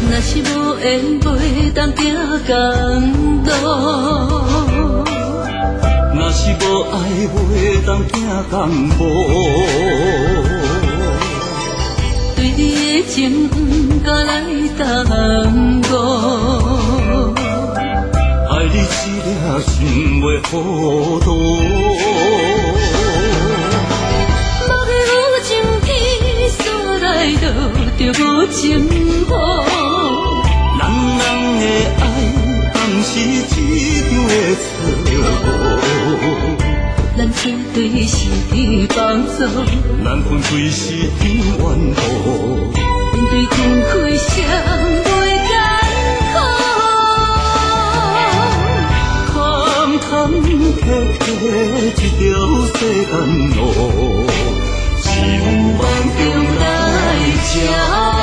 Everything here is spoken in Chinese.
若是无缘袂当行公路， 若是无爱袂当行公路， 对你的情不敢来耽误， 爱你一粒心袂糊涂。 莫去有情天煞来到，就无情雨。 人的爱，总是一场的错。 咱作对是天帮助， 咱分开是天缘路。 面对分开谁袂艰苦？ 坎坎坷坷一条世间路，只有梦中来吃。